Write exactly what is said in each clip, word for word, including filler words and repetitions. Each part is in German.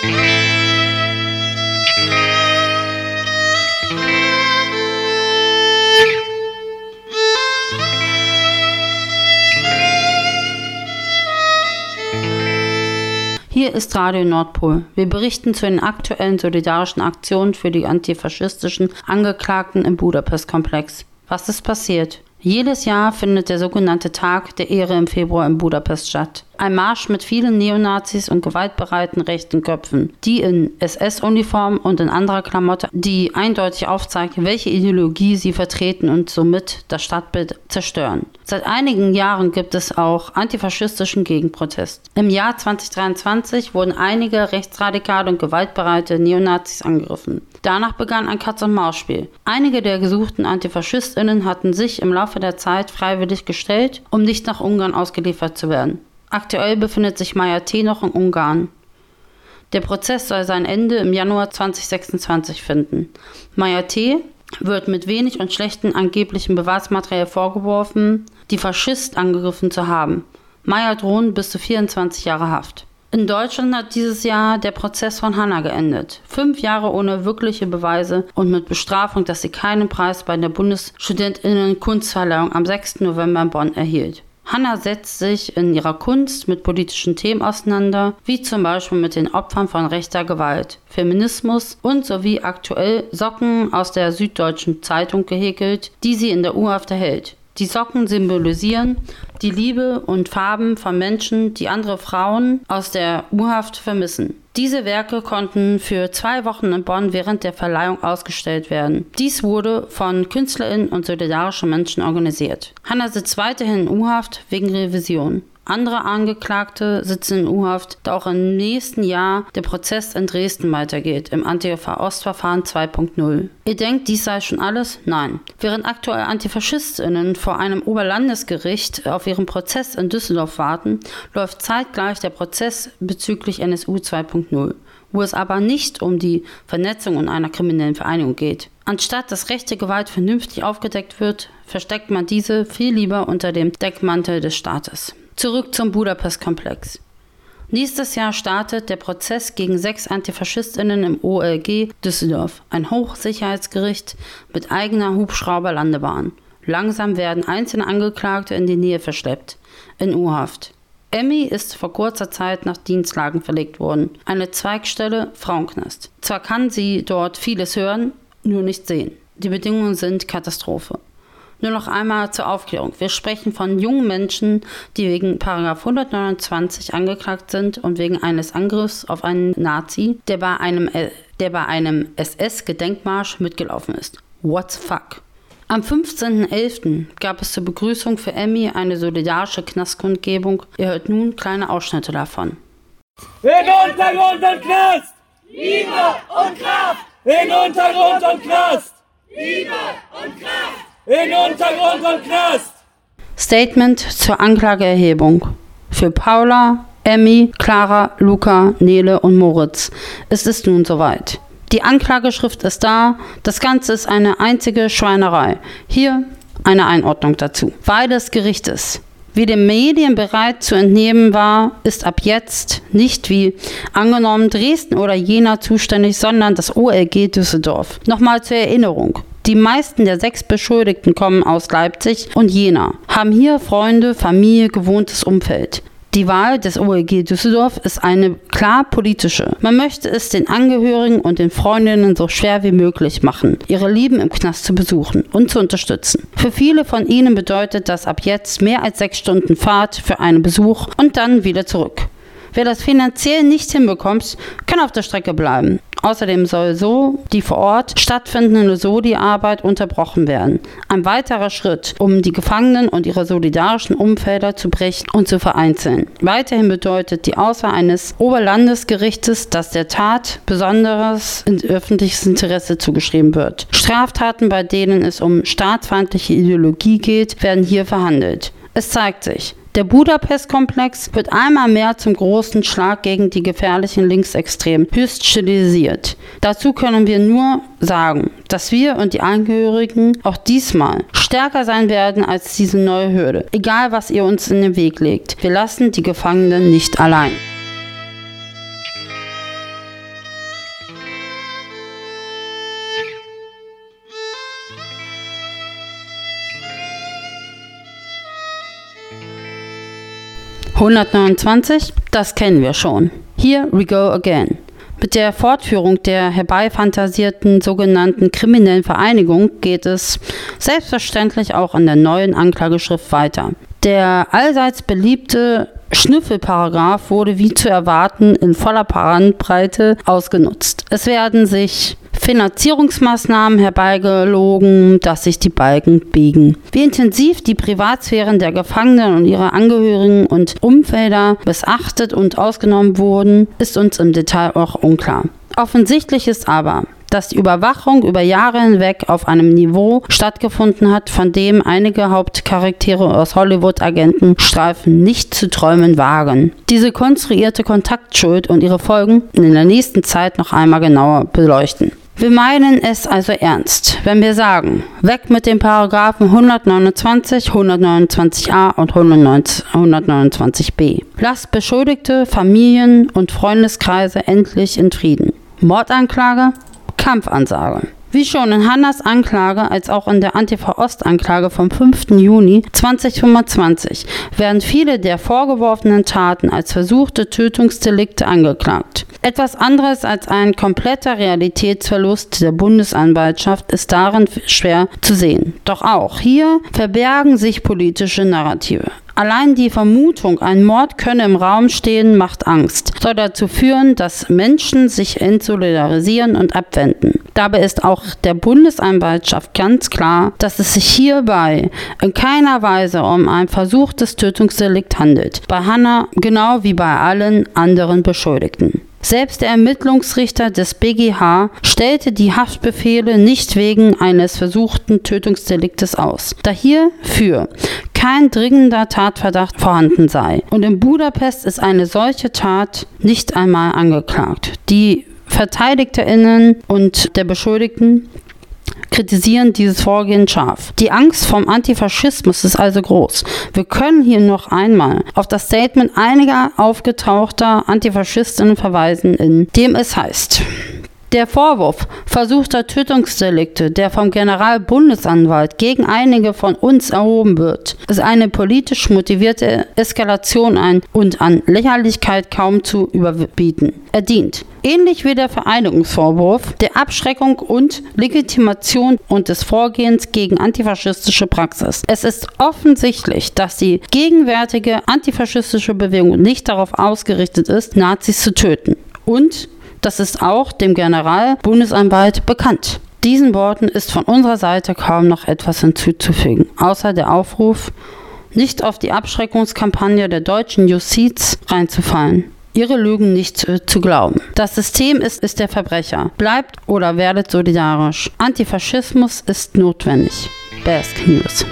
Hier ist Radio Nordpol. Wir berichten zu den aktuellen solidarischen Aktionen für die antifaschistischen Angeklagten im Budapest-Komplex. Was ist passiert? Jedes Jahr findet der sogenannte Tag der Ehre im Februar in Budapest statt. Ein Marsch mit vielen Neonazis und gewaltbereiten rechten Köpfen, die in S S-Uniform und in anderer Klamotte, die eindeutig aufzeigt, welche Ideologie sie vertreten und somit das Stadtbild zerstören. Seit einigen Jahren gibt es auch antifaschistischen Gegenprotest. Im Jahr zwanzig dreiundzwanzig wurden einige rechtsradikale und gewaltbereite Neonazis angegriffen. Danach begann ein Katz-und-Maus-Spiel. Einige der gesuchten AntifaschistInnen hatten sich im Laufe der Zeit freiwillig gestellt, um nicht nach Ungarn ausgeliefert zu werden. Aktuell befindet sich Maja T. noch in Ungarn. Der Prozess soll sein Ende im Januar zwanzig sechsundzwanzig finden. Maja T. wird mit wenig und schlechtem angeblichen Beweismaterial vorgeworfen, die Faschisten angegriffen zu haben. Maja drohen bis zu vierundzwanzig Jahre Haft. In Deutschland hat dieses Jahr der Prozess von Hanna geendet. Fünf Jahre ohne wirkliche Beweise und mit Bestrafung, dass sie keinen Preis bei der Bundesstudentinnen-Kunstverleihung am sechsten November in Bonn erhielt. Hanna setzt sich in ihrer Kunst mit politischen Themen auseinander, wie zum Beispiel mit den Opfern von rechter Gewalt, Feminismus und sowie aktuell Socken aus der Süddeutschen Zeitung gehäkelt, die sie in der U-Haft erhält. Die Socken symbolisieren die Liebe und Farben von Menschen, die andere Frauen aus der U-Haft vermissen. Diese Werke konnten für zwei Wochen in Bonn während der Verleihung ausgestellt werden. Dies wurde von KünstlerInnen und solidarischen Menschen organisiert. Hanna sitzt weiterhin in U-Haft wegen Revision. Andere Angeklagte sitzen in U-Haft, da auch im nächsten Jahr der Prozess in Dresden weitergeht, im Antifa-Ostverfahren zwei punkt null. Ihr denkt, dies sei schon alles? Nein. Während aktuell AntifaschistInnen vor einem Oberlandesgericht auf ihren Prozess in Düsseldorf warten, läuft zeitgleich der Prozess bezüglich N S U zwei punkt null, wo es aber nicht um die Vernetzung in einer kriminellen Vereinigung geht. Anstatt dass rechte Gewalt vernünftig aufgedeckt wird, versteckt man diese viel lieber unter dem Deckmantel des Staates. Zurück zum Budapest-Komplex. Nächstes Jahr startet der Prozess gegen sechs AntifaschistInnen im O L G Düsseldorf, ein Hochsicherheitsgericht mit eigener Hubschrauberlandebahn. Langsam werden einzelne Angeklagte in die Nähe verschleppt, in U-Haft. Emmy ist vor kurzer Zeit nach Dienstlagen verlegt worden, eine Zweigstelle Frauenknast. Zwar kann sie dort vieles hören, nur nicht sehen. Die Bedingungen sind Katastrophe. Nur noch einmal zur Aufklärung. Wir sprechen von jungen Menschen, die wegen Paragraph hundertneunundzwanzig angeklagt sind und wegen eines Angriffs auf einen Nazi, der bei einem, der bei einem S S-Gedenkmarsch mitgelaufen ist. What the fuck? Am fünfzehnten elften gab es zur Begrüßung für Emmy eine solidarische Knastkundgebung. Ihr hört nun kleine Ausschnitte davon. In Untergrund und Knast! Liebe und Kraft! In Untergrund und Knast! Liebe und Kraft! In Untergrund und Knast! Statement zur Anklageerhebung. Für Paula, Emmy, Clara, Luca, Nele und Moritz. Es ist nun soweit. Die Anklageschrift ist da. Das Ganze ist eine einzige Schweinerei. Hier eine Einordnung dazu. Weil des Gerichtes, wie den Medien bereits zu entnehmen war, ist ab jetzt nicht wie angenommen Dresden oder Jena zuständig, sondern das O L G Düsseldorf. Nochmal zur Erinnerung. Die meisten der sechs Beschuldigten kommen aus Leipzig und Jena, haben hier Freunde, Familie, gewohntes Umfeld. Die Wahl des O L G Düsseldorf ist eine klar politische. Man möchte es den Angehörigen und den Freundinnen so schwer wie möglich machen, ihre Lieben im Knast zu besuchen und zu unterstützen. Für viele von ihnen bedeutet das ab jetzt mehr als sechs Stunden Fahrt für einen Besuch und dann wieder zurück. Wer das finanziell nicht hinbekommt, kann auf der Strecke bleiben. Außerdem soll so die vor Ort stattfindende Soli-Arbeit unterbrochen werden. Ein weiterer Schritt, um die Gefangenen und ihre solidarischen Umfelder zu brechen und zu vereinzeln. Weiterhin bedeutet die Auswahl eines Oberlandesgerichtes, dass der Tat besonderes öffentliches Interesse zugeschrieben wird. Straftaten, bei denen es um staatsfeindliche Ideologie geht, werden hier verhandelt. Es zeigt sich, der Budapest-Komplex wird einmal mehr zum großen Schlag gegen die gefährlichen Linksextremen höchst stilisiert. Dazu können wir nur sagen, dass wir und die Angehörigen auch diesmal stärker sein werden als diese neue Hürde. Egal, was ihr uns in den Weg legt, wir lassen die Gefangenen nicht allein. hundertneunundzwanzig, das kennen wir schon. Here we go again. Mit der Fortführung der herbeifantasierten sogenannten kriminellen Vereinigung geht es selbstverständlich auch in der neuen Anklageschrift weiter. Der allseits beliebte Schnüffelparagraph wurde wie zu erwarten in voller Bandbreite ausgenutzt. Es werden sich Finanzierungsmaßnahmen herbeigelogen, dass sich die Balken biegen. Wie intensiv die Privatsphären der Gefangenen und ihrer Angehörigen und Umfelder missachtet und ausgenommen wurden, ist uns im Detail auch unklar. Offensichtlich ist aber, dass die Überwachung über Jahre hinweg auf einem Niveau stattgefunden hat, von dem einige Hauptcharaktere aus Hollywood-Agentenstreifen nicht zu träumen wagen. Diese konstruierte Kontaktschuld und ihre Folgen in der nächsten Zeit noch einmal genauer beleuchten. Wir meinen es also ernst, wenn wir sagen, weg mit den Paragraphen hundertneunundzwanzig, hundertneunundzwanzig a und hundertneunundzwanzig b. Lasst Beschuldigte, Familien und Freundeskreise endlich in Frieden. Mordanklage, Kampfansage. Wie schon in Hannas Anklage als auch in der Antifa-Ost-Anklage vom fünften Juni zweitausendfünfundzwanzig werden viele der vorgeworfenen Taten als versuchte Tötungsdelikte angeklagt. Etwas anderes als ein kompletter Realitätsverlust der Bundesanwaltschaft ist darin schwer zu sehen. Doch auch hier verbergen sich politische Narrative. Allein die Vermutung, ein Mord könne im Raum stehen, macht Angst, soll dazu führen, dass Menschen sich entsolidarisieren und abwenden. Dabei ist auch der Bundesanwaltschaft ganz klar, dass es sich hierbei in keiner Weise um ein versuchtes Tötungsdelikt handelt. Bei Hanna genau wie bei allen anderen Beschuldigten. Selbst der Ermittlungsrichter des B G H stellte die Haftbefehle nicht wegen eines versuchten Tötungsdeliktes aus, da hierfür kein dringender Tatverdacht vorhanden sei. Und in Budapest ist eine solche Tat nicht einmal angeklagt. Die VerteidigterInnen und der Beschuldigten kritisieren dieses Vorgehen scharf. Die Angst vom Antifaschismus ist also groß. Wir können hier noch einmal auf das Statement einiger aufgetauchter Antifaschistinnen verweisen, in dem es heißt: Der Vorwurf versuchter Tötungsdelikte, der vom Generalbundesanwalt gegen einige von uns erhoben wird, ist eine politisch motivierte Eskalation ein und an Lächerlichkeit kaum zu überbieten. Er dient, ähnlich wie der Vereinigungsvorwurf, der Abschreckung und Legitimation und des Vorgehens gegen antifaschistische Praxis. Es ist offensichtlich, dass die gegenwärtige antifaschistische Bewegung nicht darauf ausgerichtet ist, Nazis zu töten. Und das ist auch dem Generalbundesanwalt bekannt. Diesen Worten ist von unserer Seite kaum noch etwas hinzuzufügen, außer der Aufruf, nicht auf die Abschreckungskampagne der deutschen Justiz reinzufallen. Ihre Lügen nicht zu, zu glauben. Das System ist, ist der Verbrecher. Bleibt oder werdet solidarisch. Antifaschismus ist notwendig. Basque News.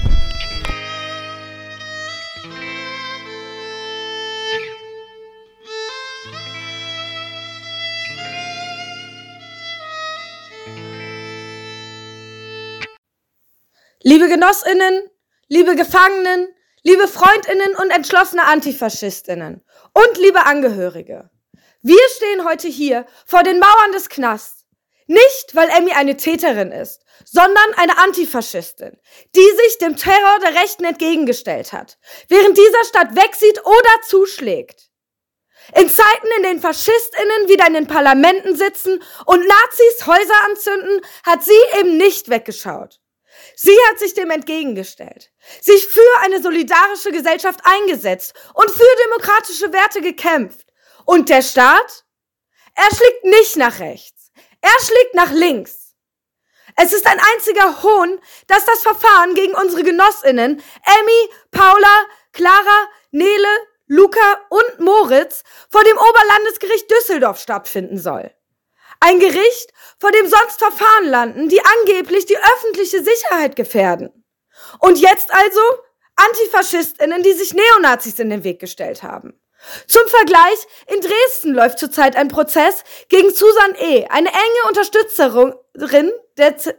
Liebe Genossinnen, liebe Gefangenen, liebe Freundinnen und entschlossene Antifaschistinnen und liebe Angehörige. Wir stehen heute hier vor den Mauern des Knasts. Nicht, weil Emmy eine Täterin ist, sondern eine Antifaschistin, die sich dem Terror der Rechten entgegengestellt hat, während dieser Stadt wegsieht oder zuschlägt. In Zeiten, in denen FaschistInnen wieder in den Parlamenten sitzen und Nazis Häuser anzünden, hat sie eben nicht weggeschaut. Sie hat sich dem entgegengestellt, sich für eine solidarische Gesellschaft eingesetzt und für demokratische Werte gekämpft. Und der Staat? Er schlägt nicht nach rechts, er schlägt nach links. Es ist ein einziger Hohn, dass das Verfahren gegen unsere GenossInnen Emmy, Paula, Clara, Nele, Luca und Moritz vor dem Oberlandesgericht Düsseldorf stattfinden soll. Ein Gericht, vor dem sonst Verfahren landen, die angeblich die öffentliche Sicherheit gefährden. Und jetzt also AntifaschistInnen, die sich Neonazis in den Weg gestellt haben. Zum Vergleich, in Dresden läuft zurzeit ein Prozess gegen Susan E., eine enge Unterstützerin der Z-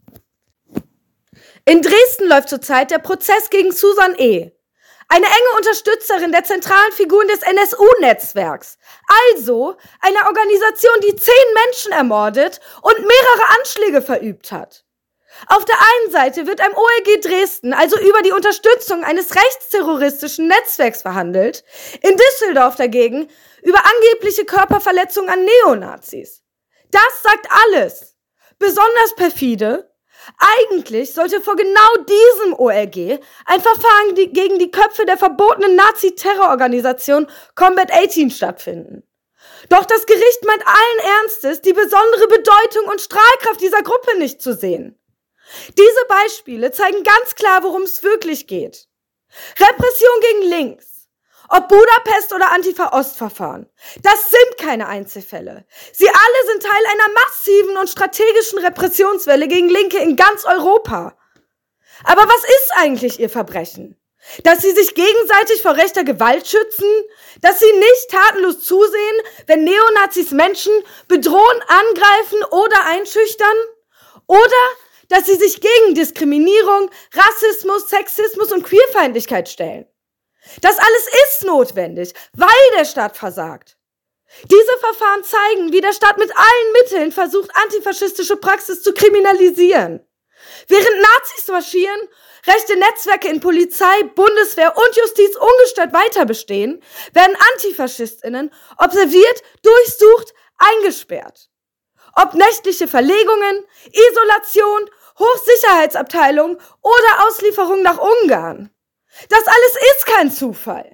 In Dresden läuft zurzeit der Prozess gegen Susan E., eine enge Unterstützerin der zentralen Figuren des N S U-Netzwerks. Also eine Organisation, die zehn Menschen ermordet und mehrere Anschläge verübt hat. Auf der einen Seite wird am O L G Dresden also über die Unterstützung eines rechtsterroristischen Netzwerks verhandelt, in Düsseldorf dagegen über angebliche Körperverletzungen an Neonazis. Das sagt alles. Besonders perfide: Eigentlich sollte vor genau diesem O L G ein Verfahren gegen die Köpfe der verbotenen Nazi-Terrororganisation Combat achtzehn stattfinden. Doch das Gericht meint allen Ernstes, die besondere Bedeutung und Strahlkraft dieser Gruppe nicht zu sehen. Diese Beispiele zeigen ganz klar, worum es wirklich geht. Repression gegen links, ob Budapest oder Antifa-Ost-Verfahren, das sind keine Einzelfälle. Sie alle sind Teil einer massiven und strategischen Repressionswelle gegen Linke in ganz Europa. Aber was ist eigentlich ihr Verbrechen? Dass sie sich gegenseitig vor rechter Gewalt schützen? Dass sie nicht tatenlos zusehen, wenn Neonazis Menschen bedrohen, angreifen oder einschüchtern? Oder dass sie sich gegen Diskriminierung, Rassismus, Sexismus und Queerfeindlichkeit stellen? Das alles ist notwendig, weil der Staat versagt. Diese Verfahren zeigen, wie der Staat mit allen Mitteln versucht, antifaschistische Praxis zu kriminalisieren. Während Nazis marschieren, rechte Netzwerke in Polizei, Bundeswehr und Justiz ungestört weiter bestehen, werden AntifaschistInnen observiert, durchsucht, eingesperrt. Ob nächtliche Verlegungen, Isolation, Hochsicherheitsabteilung oder Auslieferung nach Ungarn. Das alles ist kein Zufall.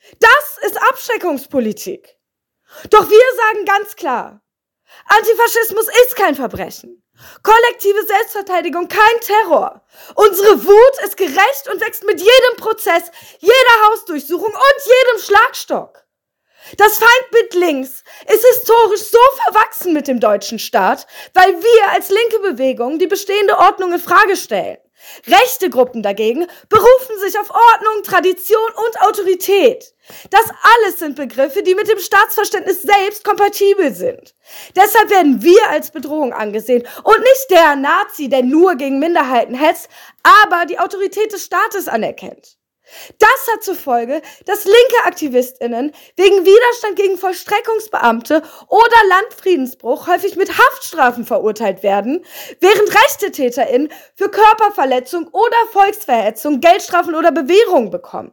Das ist Abschreckungspolitik. Doch wir sagen ganz klar: Antifaschismus ist kein Verbrechen. Kollektive Selbstverteidigung kein Terror. Unsere Wut ist gerecht und wächst mit jedem Prozess, jeder Hausdurchsuchung und jedem Schlagstock. Das Feindbild links ist historisch so verwachsen mit dem deutschen Staat, weil wir als linke Bewegung die bestehende Ordnung in Frage stellen. Rechte Gruppen dagegen berufen sich auf Ordnung, Tradition und Autorität. Das alles sind Begriffe, die mit dem Staatsverständnis selbst kompatibel sind. Deshalb werden wir als Bedrohung angesehen und nicht der Nazi, der nur gegen Minderheiten hetzt, aber die Autorität des Staates anerkennt. Das hat zur Folge, dass linke AktivistInnen wegen Widerstand gegen Vollstreckungsbeamte oder Landfriedensbruch häufig mit Haftstrafen verurteilt werden, während rechte TäterInnen für Körperverletzung oder Volksverhetzung Geldstrafen oder Bewährung bekommen.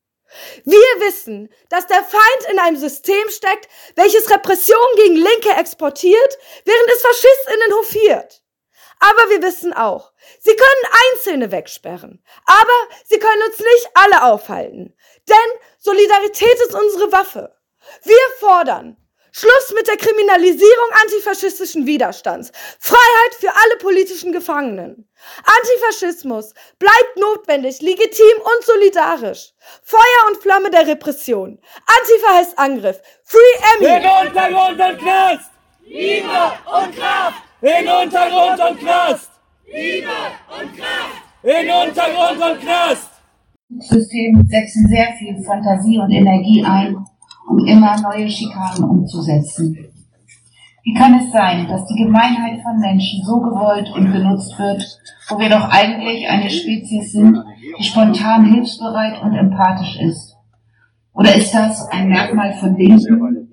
Wir wissen, dass der Feind in einem System steckt, welches Repression gegen Linke exportiert, während es FaschistInnen hofiert. Aber wir wissen auch, sie können Einzelne wegsperren, aber sie können uns nicht alle aufhalten. Denn Solidarität ist unsere Waffe. Wir fordern Schluss mit der Kriminalisierung antifaschistischen Widerstands, Freiheit für alle politischen Gefangenen. Antifaschismus bleibt notwendig, legitim und solidarisch. Feuer und Flamme der Repression. Antifa heißt Angriff. Free Emmy! In Untergrund und Knast! Liebe und Kraft! In Untergrund und Knast! Liebe und Kraft! In Untergrund und Knast! System setzen sehr viel Fantasie und Energie ein, um immer neue Schikanen umzusetzen. Wie kann es sein, dass die Gemeinheit von Menschen so gewollt und genutzt wird, wo wir doch eigentlich eine Spezies sind, die spontan hilfsbereit und empathisch ist? Oder ist das ein Merkmal von Linken?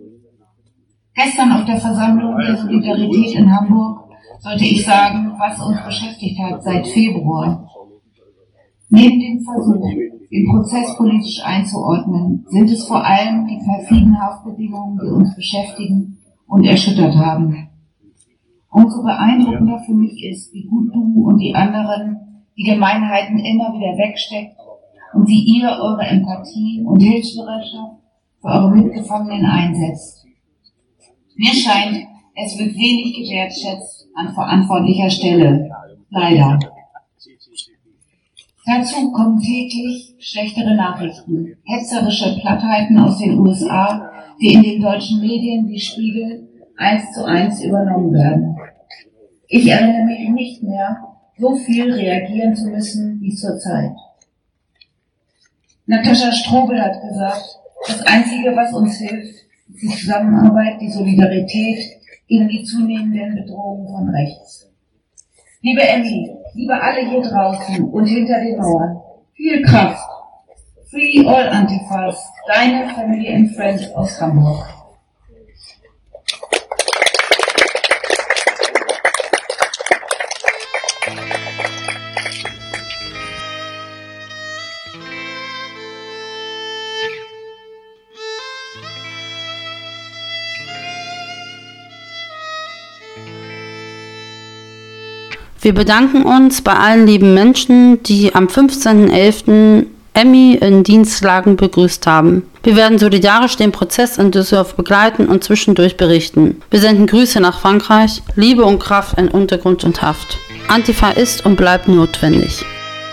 Gestern auf der Versammlung der Solidarität in Hamburg sollte ich sagen, was uns beschäftigt hat seit Februar. Neben dem Versuch, den Prozess politisch einzuordnen, sind es vor allem die perfiden Haftbedingungen, die uns beschäftigen und erschüttert haben. Umso beeindruckender für mich ist, wie gut du und die anderen die Gemeinheiten immer wieder wegsteckt und wie ihr eure Empathie und Hilfsbereitschaft für eure Mitgefangenen einsetzt. Mir scheint, es wird wenig gewertschätzt an verantwortlicher Stelle. Leider. Dazu kommen täglich schlechtere Nachrichten, hetzerische Plattheiten aus den U S A, die in den deutschen Medien wie Spiegel eins zu eins übernommen werden. Ich erinnere mich nicht mehr, so viel reagieren zu müssen wie zurzeit. Natascha Strobel hat gesagt, das Einzige, was uns hilft, ist die Zusammenarbeit, die Solidarität gegen die zunehmenden Bedrohungen von rechts. Liebe Emmy, liebe alle hier draußen und hinter den Mauern, viel Kraft. Free all Antifas, deine Family and Friends aus Hamburg. Wir bedanken uns bei allen lieben Menschen, die am fünfzehnten elften Emmy in Dienstlagen begrüßt haben. Wir werden solidarisch den Prozess in Düsseldorf begleiten und zwischendurch berichten. Wir senden Grüße nach Frankreich, Liebe und Kraft in Untergrund und Haft. Antifa ist und bleibt notwendig.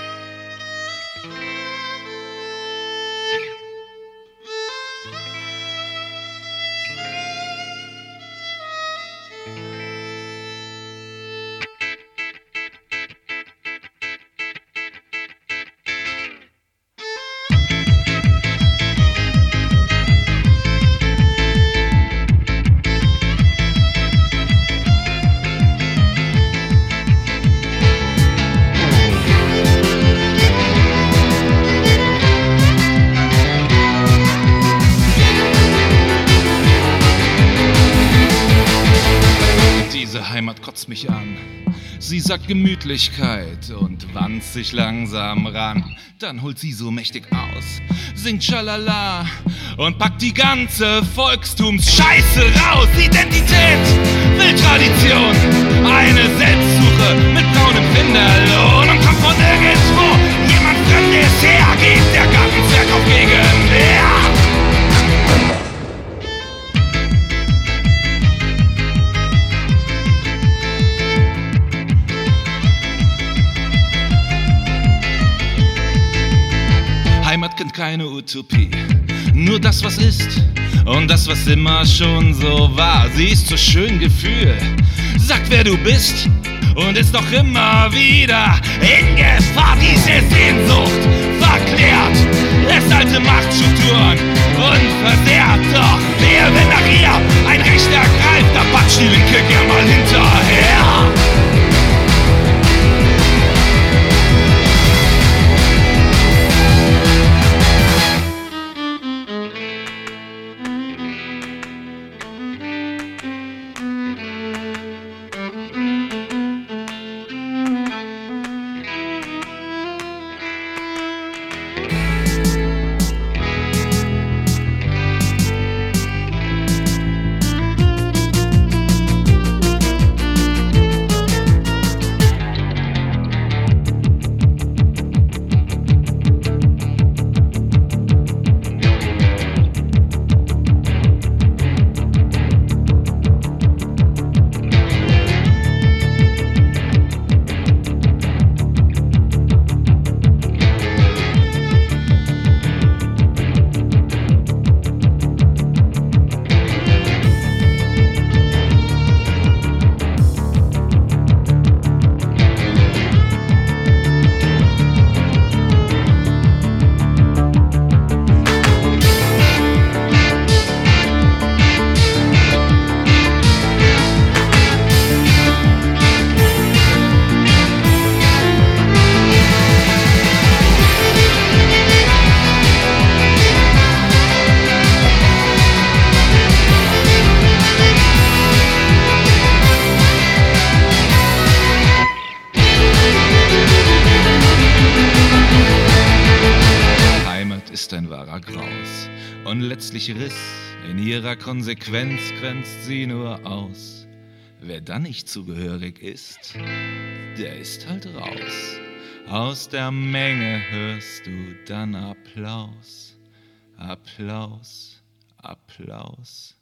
Heimat kotzt mich an. Sie sagt Gemütlichkeit und wandt sich langsam ran. Dann holt sie so mächtig aus, singt Schalala und packt die ganze Volkstumsscheiße raus. Identität will Tradition, eine Selbstsuche mit braunem Finderlohn. Und kommt von nirgendwo jemand Fremdes her, geht der Gartenzwerg auf Gegenwehr. Heimat kennt keine Utopie, nur das, was ist und das, was immer schon so war. Sie ist so schön Gefühl, sagt, wer du bist und ist doch immer wieder in Gefahr. Diese Sehnsucht verklärt, lässt alte Machtstrukturen unversehrt. Doch wer, wenn nach ihr ein Recht ergreift, da patscht die Linke gern mal hinterher. Ein wahrer Graus und letztlich Riss, in ihrer Konsequenz grenzt sie nur aus. Wer dann nicht zugehörig ist, der ist halt raus. Aus der Menge hörst du dann Applaus, Applaus, Applaus.